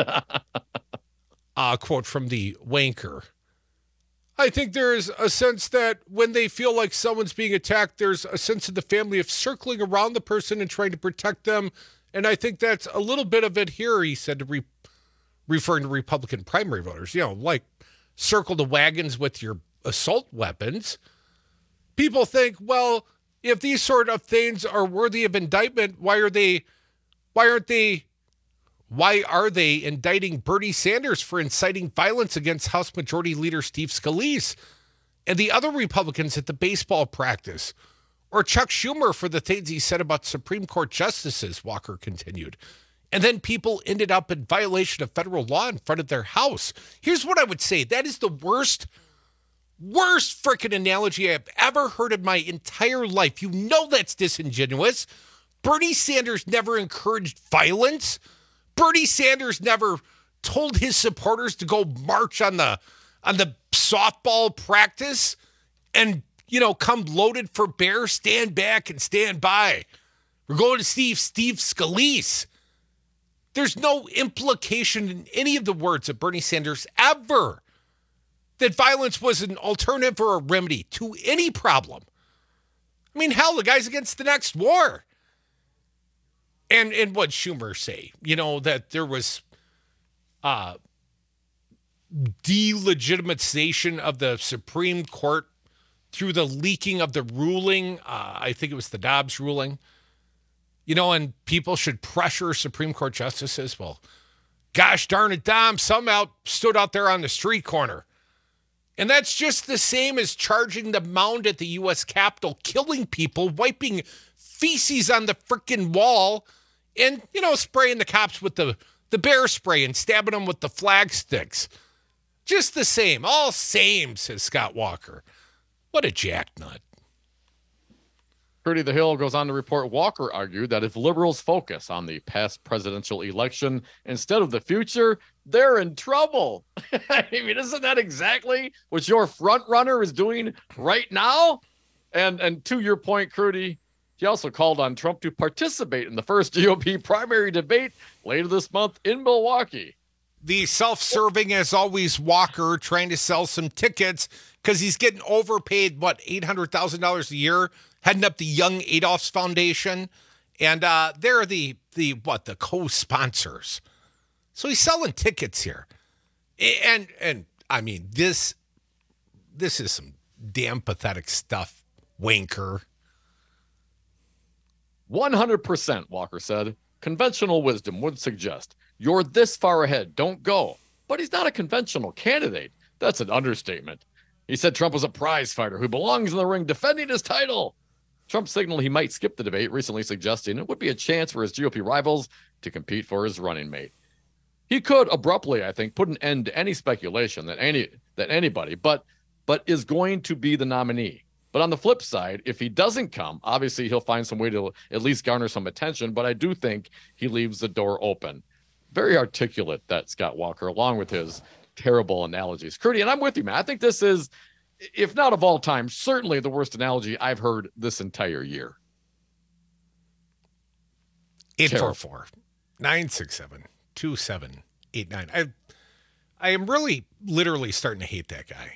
A quote from the Wanker. I think there's a sense that when they feel like someone's being attacked, there's a sense of the family of circling around the person and trying to protect them. And I think that's a little bit of it here, he said, referring to Republican primary voters. You know, like circle the wagons with your assault weapons. People think, well, if these sort of things are worthy of indictment, why are they indicting Bernie Sanders for inciting violence against House Majority Leader Steve Scalise and the other Republicans at the baseball practice? Or Chuck Schumer for the things he said about Supreme Court justices, Walker continued. And then people ended up in violation of federal law in front of their house. Here's what I would say. That is the worst freaking analogy I've ever heard in my entire life. You know that's disingenuous. Bernie Sanders never encouraged violence. Bernie Sanders never told his supporters to go march on the softball practice and, you know, come loaded for bear, stand back and stand by. We're going to Steve Scalise. There's no implication in any of the words of Bernie Sanders ever that violence was an alternative or a remedy to any problem. I mean, hell, the guy's against the next war. And what Schumer say, you know, that there was delegitimization of the Supreme Court through the leaking of the ruling. I think it was the Dobbs ruling. And people should pressure Supreme Court justices. Well, gosh darn it, Dom, somehow stood out there on the street corner. And that's just the same as charging the mound at the U.S. Capitol, killing people, wiping feces on the frickin' wall, and, spraying the cops with the bear spray and stabbing them with the flag sticks. Just the same. All same, says Scott Walker. What a jacknut. Trudy the Hill goes on to report Walker argued that if liberals focus on the past presidential election instead of the future, they're in trouble. I mean, isn't that exactly what your front runner is doing right now? And to your point, Crudy, he also called on Trump to participate in the first GOP primary debate later this month in Milwaukee. The self-serving, as always, Walker trying to sell some tickets because he's getting overpaid, $800,000 a year, heading up the Young Adolph's Foundation. And they're the co-sponsors. So he's selling tickets here. And I mean, this is some damn pathetic stuff, wanker. 100%, Walker said. Conventional wisdom would suggest you're this far ahead, don't go. But he's not a conventional candidate. That's an understatement. He said Trump was a prize fighter who belongs in the ring defending his title. Trump signaled he might skip the debate, recently suggesting it would be a chance for his GOP rivals to compete for his running mate. He could abruptly, I think, put an end to any speculation that anybody but is going to be the nominee. But on the flip side, if he doesn't come, obviously he'll find some way to at least garner some attention. But I do think he leaves the door open. Very articulate, that Scott Walker, along with his terrible analogies. Crudy, and I'm with you, man. I think this is, if not of all time, certainly the worst analogy I've heard this entire year. 844-967-2789. I am really literally starting to hate that guy.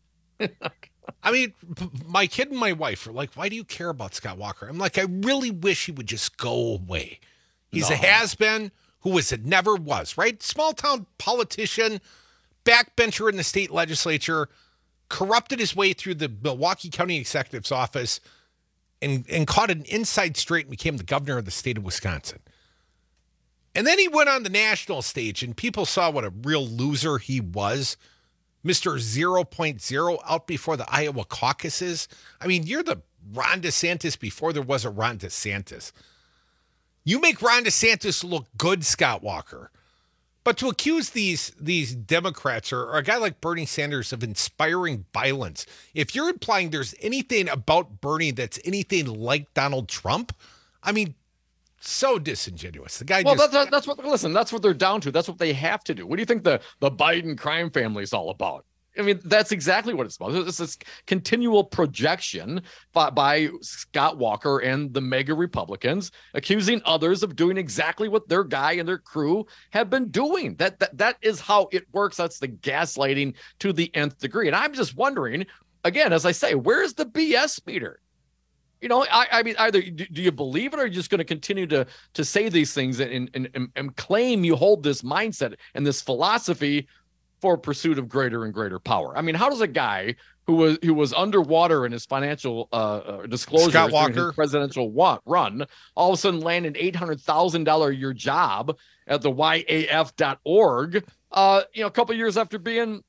I mean, my kid and my wife are like, why do you care about Scott Walker? I'm like, I really wish he would just go away. He's a has-been who never was, right? Small-town politician, backbencher in the state legislature, corrupted his way through the Milwaukee County Executive's office and caught an inside straight and became the governor of the state of Wisconsin. And then he went on the national stage and people saw what a real loser he was. Mr. 0.0 out before the Iowa caucuses. I mean, you're the Ron DeSantis before there was a Ron DeSantis. You make Ron DeSantis look good, Scott Walker. But to accuse these Democrats or a guy like Bernie Sanders of inspiring violence, if you're implying there's anything about Bernie that's anything like Donald Trump, I mean, so disingenuous. The guy. Well, that's what they're down to. That's what they have to do. What do you think the Biden crime family is all about? I mean, that's exactly what it's about. It's this continual projection by Scott Walker and the mega Republicans, accusing others of doing exactly what their guy and their crew have been doing. That is how it works. That's the gaslighting to the nth degree. And I'm just wondering, again, as I say, where's the BS meter? You know, I mean, either do you believe it or are you just going to continue to say these things and claim you hold this mindset and this philosophy for pursuit of greater and greater power? I mean, how does a guy who was underwater in his financial disclosures during his presidential run all of a sudden land an $800,000 a year job at the YAF.org, a couple of years after being,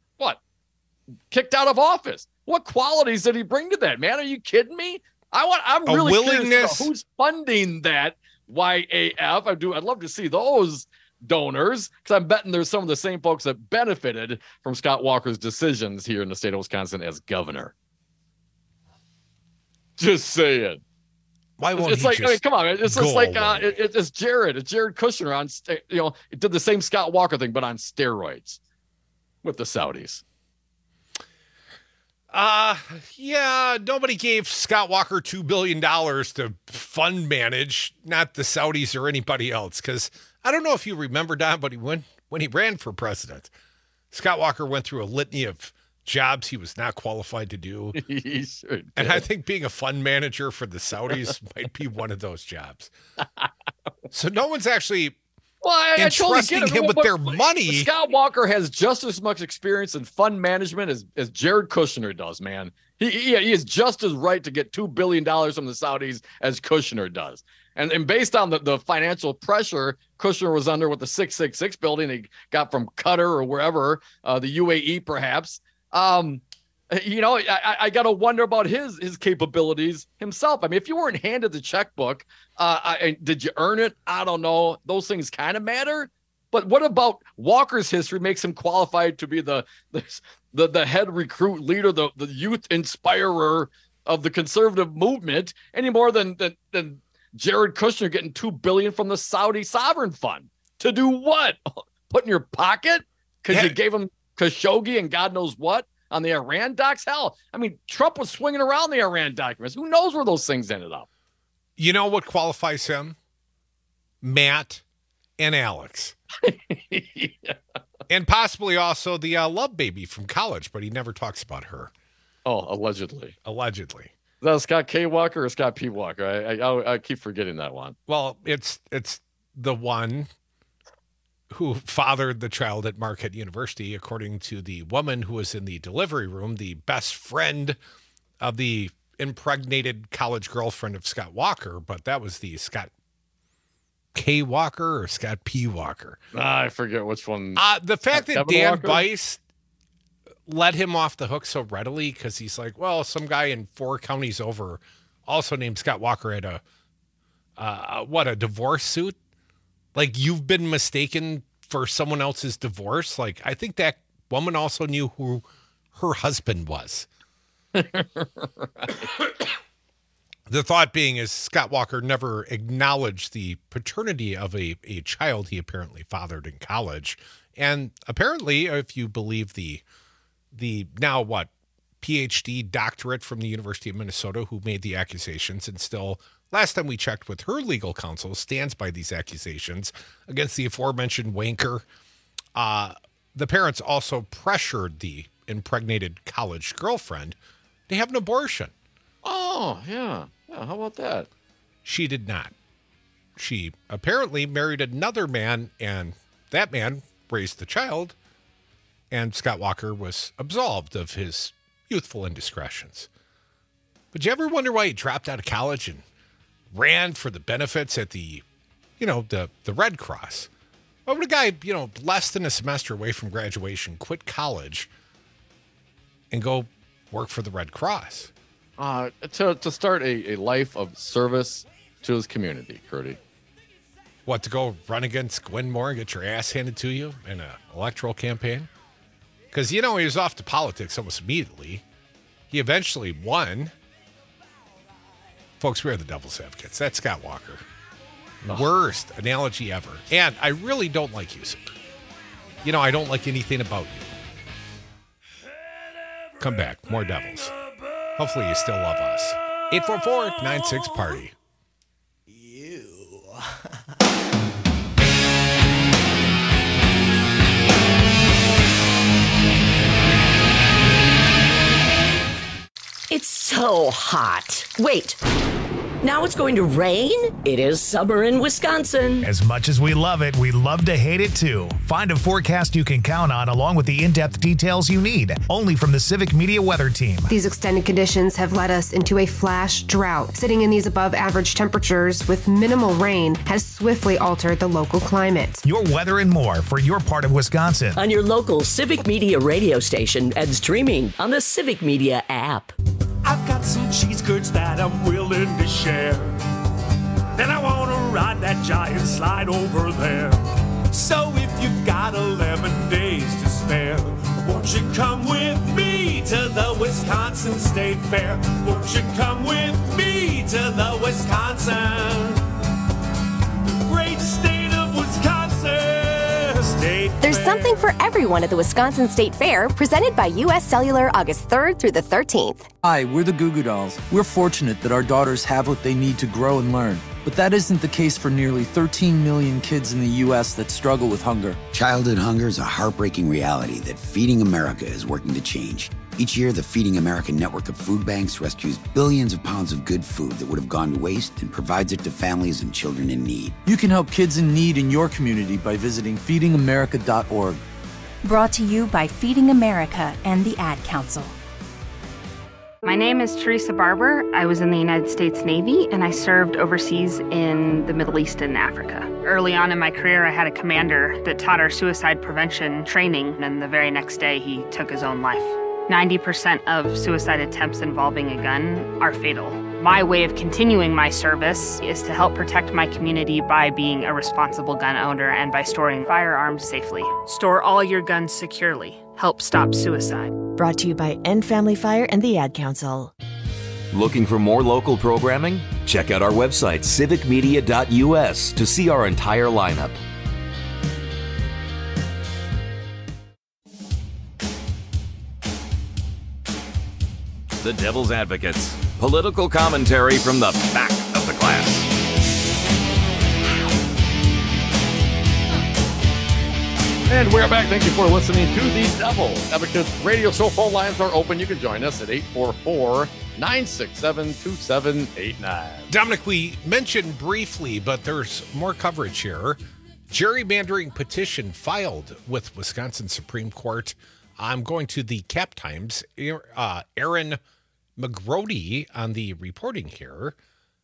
kicked out of office? What qualities did he bring to that, man? Are you kidding me? I'm really curious about who's funding that YAF. I'd love to see those donors, because I'm betting there's some of the same folks that benefited from Scott Walker's decisions here in the state of Wisconsin as governor. Just saying. Why won't it's like, I mean, come on, it's just like it's Jared Kushner on, it did the same Scott Walker thing, but on steroids with the Saudis. Yeah, nobody gave Scott Walker $2 billion to fund manage, not the Saudis or anybody else. Because I don't know if you remember, Don, but when he ran for president, Scott Walker went through a litany of jobs he was not qualified to do. He sure did. And I think being a fund manager for the Saudis might be one of those jobs. So no one's actually Well, I totally entrusting get it. him with But their money. Scott Walker has just as much experience in fund management as Jared Kushner does, man. He is just as right to get $2 billion from the Saudis as Kushner does. And based on the financial pressure Kushner was under with the 666 building he got from Qatar or wherever, the UAE perhaps, I got to wonder about his capabilities himself. I mean, if you weren't handed the checkbook, did you earn it? I don't know. Those things kind of matter. But what about Walker's history makes him qualified to be the head recruit leader, the youth inspirer of the conservative movement any more than Jared Kushner getting $2 billion from the Saudi sovereign fund? To do what? Put in your pocket? Because you gave him Khashoggi and God knows what on the Iran docs? Hell, I mean, Trump was swinging around the Iran documents. Who knows where those things ended up? You know what qualifies him? Matt and Alex. Yeah. And possibly also the love baby from college, but he never talks about her. Oh, allegedly. Allegedly. Is that Scott K. Walker or Scott P. Walker? I keep forgetting that one. Well, it's the one who fathered the child at Marquette University, according to the woman who was in the delivery room, the best friend of the impregnated college girlfriend of Scott Walker, but that was the Scott K. Walker or Scott P. Walker. I forget which one. The fact that Kevin Dan Walker? Bice let him off the hook so readily because he's like, well, some guy in 4 counties over, also named Scott Walker, had a divorce suit. Like, you've been mistaken for someone else's divorce. Like, I think that woman also knew who her husband was. The thought being is Scott Walker never acknowledged the paternity of a child he apparently fathered in college. And apparently, if you believe the now PhD doctorate from the University of Minnesota who made the accusations, and still, last time we checked with her legal counsel, stands by these accusations against the aforementioned wanker. The parents also pressured the impregnated college girlfriend to have an abortion. Oh, yeah. How about that? She did not. She apparently married another man, and that man raised the child, and Scott Walker was absolved of his youthful indiscretions. But you ever wonder why he dropped out of college and ran for the benefits at the Red Cross? Why would a guy, less than a semester away from graduation, quit college and go work for the Red Cross? To start a life of service to his community, Curdy. What, to go run against Gwen Moore and get your ass handed to you in an electoral campaign? Because, he was off to politics almost immediately. He eventually won. Folks, we are the devil's advocates. That's Scott Walker. Worst analogy ever. And I really don't like using it. I don't like anything about you. Come back. More devils. Hopefully you still love us. 844-96-PARTY. It's so hot. Wait. Now it's going to rain? It is summer in Wisconsin. As much as we love it, we love to hate it too. Find a forecast you can count on along with the in-depth details you need. Only from the Civic Media Weather Team. These extended conditions have led us into a flash drought. Sitting in these above average temperatures with minimal rain has swiftly altered the local climate. Your weather and more for your part of Wisconsin. On your local Civic Media radio station and streaming on the Civic Media app. I've got some cheese curds that I'm willing to share. And I want to ride that giant slide over there. So if you've got 11 days to spare, won't you come with me to the Wisconsin State Fair? Won't you come with me to the Wisconsin, the great state of Wisconsin State There's Fair. something for everyone at the Wisconsin State Fair, presented by U.S. Cellular August 3rd through the 13th. Hi, we're the Goo Goo Dolls. We're fortunate that our daughters have what they need to grow and learn. But that isn't the case for nearly 13 million kids in the U.S. that struggle with hunger. Childhood hunger is a heartbreaking reality that Feeding America is working to change. Each year, the Feeding America network of food banks rescues billions of pounds of good food that would have gone to waste and provides it to families and children in need. You can help kids in need in your community by visiting feedingamerica.org. Brought to you by Feeding America and the Ad Council. My name is Teresa Barber. I was in the United States Navy, and I served overseas in the Middle East and Africa. Early on in my career, I had a commander that taught our suicide prevention training, and the very next day, he took his own life. 90% of suicide attempts involving a gun are fatal. My way of continuing my service is to help protect my community by being a responsible gun owner and by storing firearms safely. Store all your guns securely. Help stop suicide. Brought to you by End Family Fire and the Ad Council. Looking for more local programming? Check out our website, civicmedia.us, to see our entire lineup. The Devil's Advocates. Political commentary from the back of the class. And we're back. Thank you for listening to the Devil's Advocates radio show. Phone lines are open. You can join us at 844-967-2789. Dominic, we mentioned briefly, but there's more coverage here. Gerrymandering petition filed with Wisconsin Supreme Court. I'm going to the Cap Times. Aaron McGrody on the reporting here.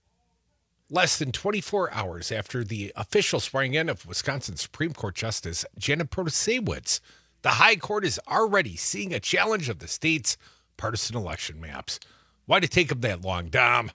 Less than 24 hours after the official swearing in of Wisconsin Supreme Court Justice Janet Protasiewicz, the High Court is already seeing a challenge of the state's partisan election maps. Why'd it take them that long, Dom?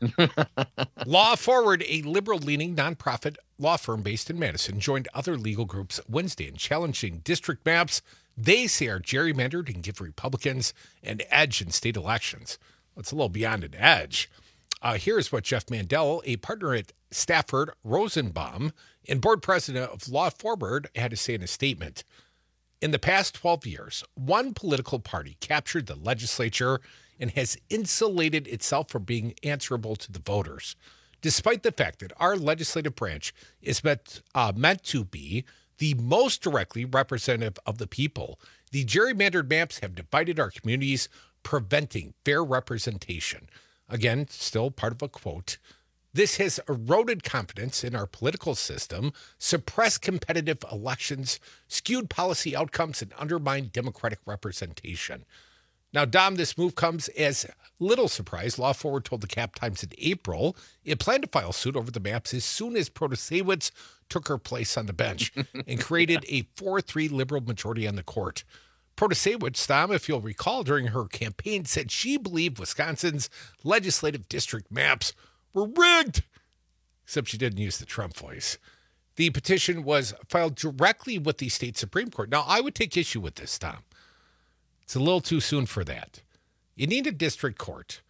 Law Forward, a liberal-leaning nonprofit law firm based in Madison, joined other legal groups Wednesday in challenging district maps they say are gerrymandered and give Republicans an edge in state elections. Well, it's a little beyond an edge. Here's what Jeff Mandel, a partner at Stafford Rosenbaum and board president of Law Forward, had to say in a statement. In the past 12 years, one political party captured the legislature and has insulated itself from being answerable to the voters, despite the fact that our legislative branch is meant to be the most directly representative of the people. The gerrymandered maps have divided our communities, preventing fair representation. Again, still part of a quote. This has eroded confidence in our political system, suppressed competitive elections, skewed policy outcomes, and undermined democratic representation. Now, Dom, this move comes as little surprise. Law Forward told the Cap Times in April it planned to file suit over the maps as soon as Protasiewicz took her place on the bench and created a 4-3 liberal majority on the court. Protasiewicz, Dom, if you'll recall, during her campaign, said she believed Wisconsin's legislative district maps were rigged, except she didn't use the Trump voice. The petition was filed directly with the state Supreme Court. Now, I would take issue with this, Dom. It's a little too soon for that. You need a district court.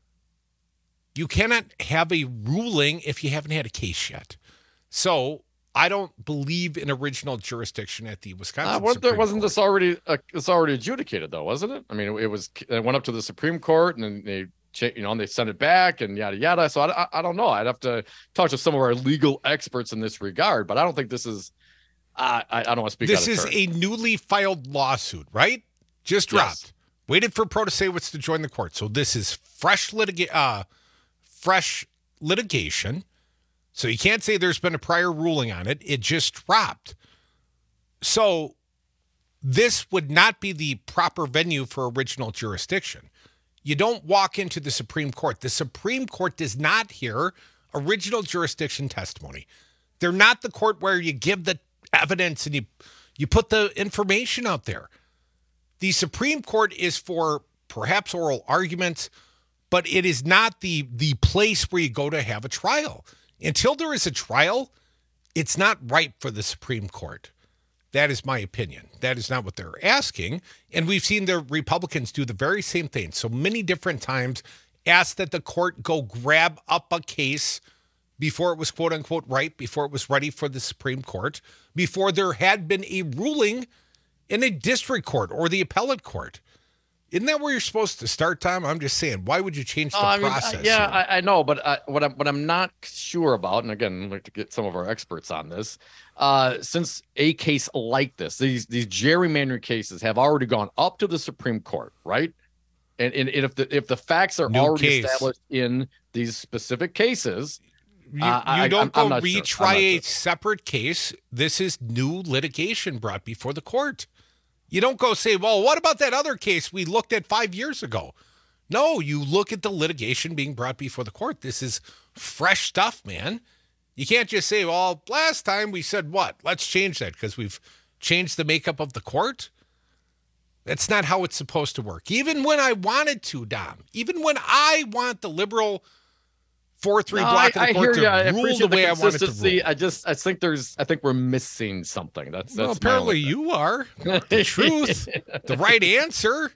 You cannot have a ruling if you haven't had a case yet. So I don't believe in original jurisdiction at the Wisconsin Supreme wasn't Court. this already it's already adjudicated though, wasn't it? I mean, it went up to the Supreme Court and then they they sent it back and yada yada. So I don't know. I'd have to talk to some of our legal experts in this regard, but I don't think this is. I don't want to speak. This is a newly filed lawsuit, right? Just dropped. Yes. Waited for Protasiewicz to join the court. So this is fresh litigation. So you can't say there's been a prior ruling on it. It just dropped. So this would not be the proper venue for original jurisdiction. You don't walk into the Supreme Court. The Supreme Court does not hear original jurisdiction testimony. They're not the court where you give the evidence and you put the information out there. The Supreme Court is for perhaps oral arguments, but it is not the place where you go to have a trial. Until there is a trial, it's not right for the Supreme Court. That is my opinion. That is not what they're asking. And we've seen the Republicans do the very same thing so many different times, ask that the court go grab up a case before it was quote unquote right, before it was ready for the Supreme Court, before there had been a ruling in a district court or the appellate court. Isn't that where you're supposed to start, Tom? I'm just saying, why would you change the process? I know, but what I'm not sure about, and again, I'd like to get some of our experts on this, since a case like this, these gerrymandering cases have already gone up to the Supreme Court, right? And if the facts are already established in these specific cases, you don't go retry sure. a separate case. This is new litigation brought before the court. You don't go say, well, what about that other case we looked at 5 years ago? No, you look at the litigation being brought before the court. This is fresh stuff, man. You can't just say, well, last time we said what? Let's change that because we've changed the makeup of the court. That's not how it's supposed to work. Even when I wanted to, Dom, even when I want the liberal 4-3 block of the court to rule the way I want it to rule. I think we're missing something. That's apparently you are. The truth, the right answer.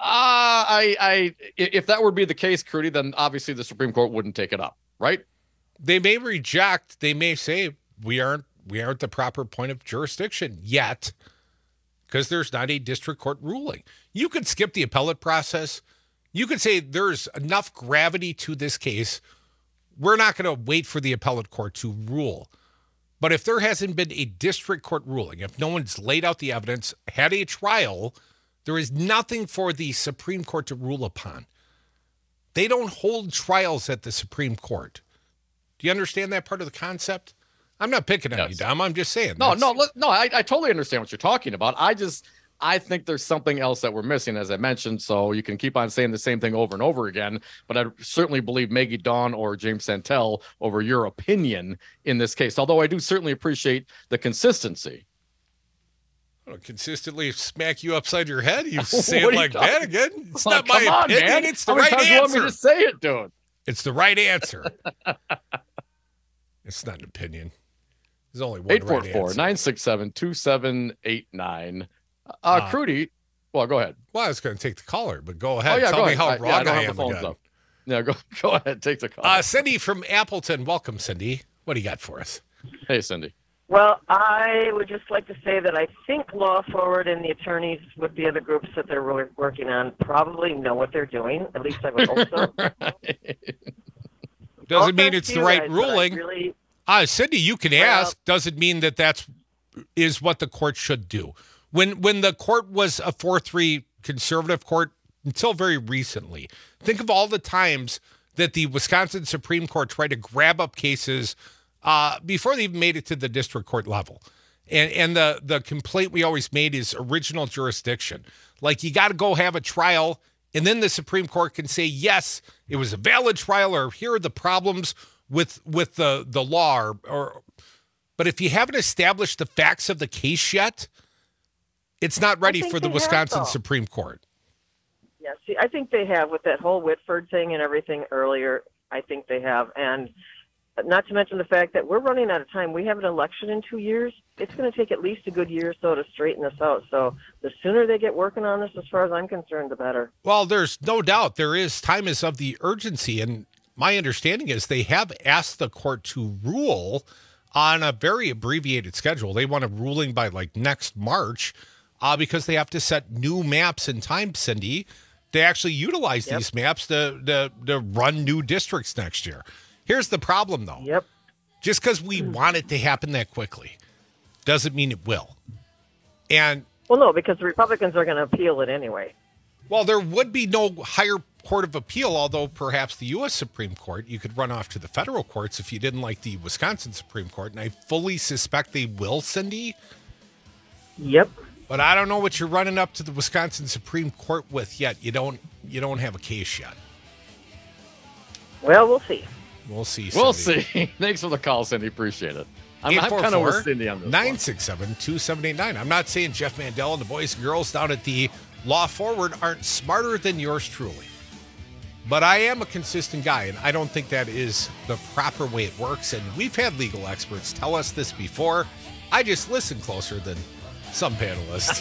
If that would be the case, Crudy, then obviously the Supreme Court wouldn't take it up, right? They may reject. They may say we aren't the proper point of jurisdiction yet because there's not a district court ruling. You could skip the appellate process. You could say there's enough gravity to this case. We're not going to wait for the appellate court to rule. But if there hasn't been a district court ruling, if no one's laid out the evidence, had a trial, there is nothing for the Supreme Court to rule upon. They don't hold trials at the Supreme Court. Do you understand that part of the concept? I'm not picking on you, Dom. I'm just saying. No, I totally understand what you're talking about. I think there's something else that we're missing, as I mentioned. So you can keep on saying the same thing over and over again. But I certainly believe Maggie Dawn or James Santel over your opinion in this case. Although I do certainly appreciate the consistency. I'll consistently smack you upside your head. You say it like that again. It's not my opinion. Man. It's the right answer. You want me to say it, dude? It's the right answer. It's not an opinion. There's only one right answer. 844-967-2789. Crudy, well, go ahead. Well, I was going to take the caller, but go ahead. Tell me how wrong I am again. Yeah, go ahead. Take the call. Cindy from Appleton. Welcome, Cindy. What do you got for us? Hey, Cindy. Well, I would just like to say that I think Law Forward and the attorneys with the other groups that they're really working on probably know what they're doing. At least I would hope so. Doesn't mean it's the right ruling. Cindy, you can ask. Doesn't mean that is what the court should do. When the court was a 4-3 conservative court until very recently, think of all the times that the Wisconsin Supreme Court tried to grab up cases before they even made it to the district court level. And the complaint we always made is original jurisdiction. Like, you got to go have a trial, and then the Supreme Court can say, yes, it was a valid trial, or here are the problems with the law. But if you haven't established the facts of the case yet, it's not ready for the Wisconsin Supreme Court. Yeah, see, I think they have with that whole Whitford thing and everything earlier. I think they have. And not to mention the fact that we're running out of time. We have an election in 2 years. It's going to take at least a good year or so to straighten this out. So the sooner they get working on this, as far as I'm concerned, the better. Well, there's no doubt time is of the urgency. And my understanding is they have asked the court to rule on a very abbreviated schedule. They want a ruling by next March. Because they have to set new maps in time, Cindy. They actually utilize these maps to run new districts next year. Here's the problem, though. Yep. Just because we want it to happen that quickly doesn't mean it will. And well, no, because the Republicans are going to appeal it anyway. Well, there would be no higher court of appeal, although perhaps the U.S. Supreme Court, you could run off to the federal courts if you didn't like the Wisconsin Supreme Court. And I fully suspect they will, Cindy. Yep. But I don't know what you're running up to the Wisconsin Supreme Court with yet. You don't have a case yet. Well, we'll see. We'll see. We'll see. Thanks for the call, Cindy. Appreciate it. I'm kind of with Cindy on this. 967-2789. I'm not saying Jeff Mandel and the boys and girls down at the Law Forward aren't smarter than yours truly. But I am a consistent guy, and I don't think that is the proper way it works. And we've had legal experts tell us this before. I just listen closer than some panelists.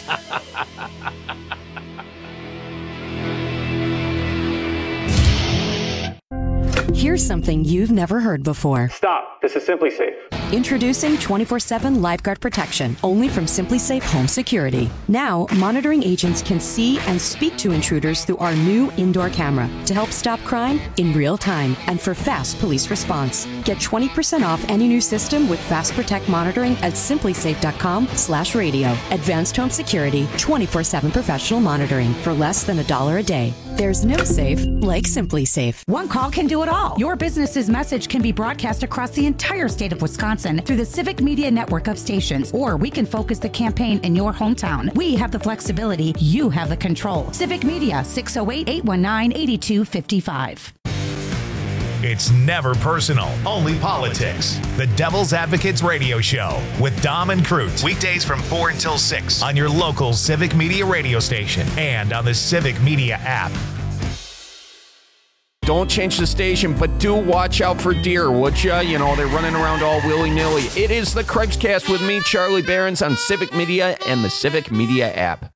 Here's something you've never heard before. Stop. This is Simply Safe. Introducing 24/7 LifeGuard protection, only from Simply Safe Home Security. Now, monitoring agents can see and speak to intruders through our new indoor camera to help stop crime in real time and for fast police response. Get 20% off any new system with Fast Protect monitoring at simplysafe.com/radio. Advanced home security, 24/7 professional monitoring for less than $1 a day. There's no safe like Simply Safe. One call can do it all. Your business's message can be broadcast across the entire state of Wisconsin through the Civic Media network of stations, or we can focus the campaign in your hometown. We have the flexibility. You have the control. Civic Media, 608-819-8255. It's never personal, only politics. The Devil's Advocates Radio Show with Dom and Crute. Weekdays from 4 until 6 on your local Civic Media radio station and on the Civic Media app. Don't change the station, but do watch out for deer, would ya? You know, they're running around all willy-nilly. It is the Craig's Cast with me, Charlie Behrens, on Civic Media and the Civic Media app.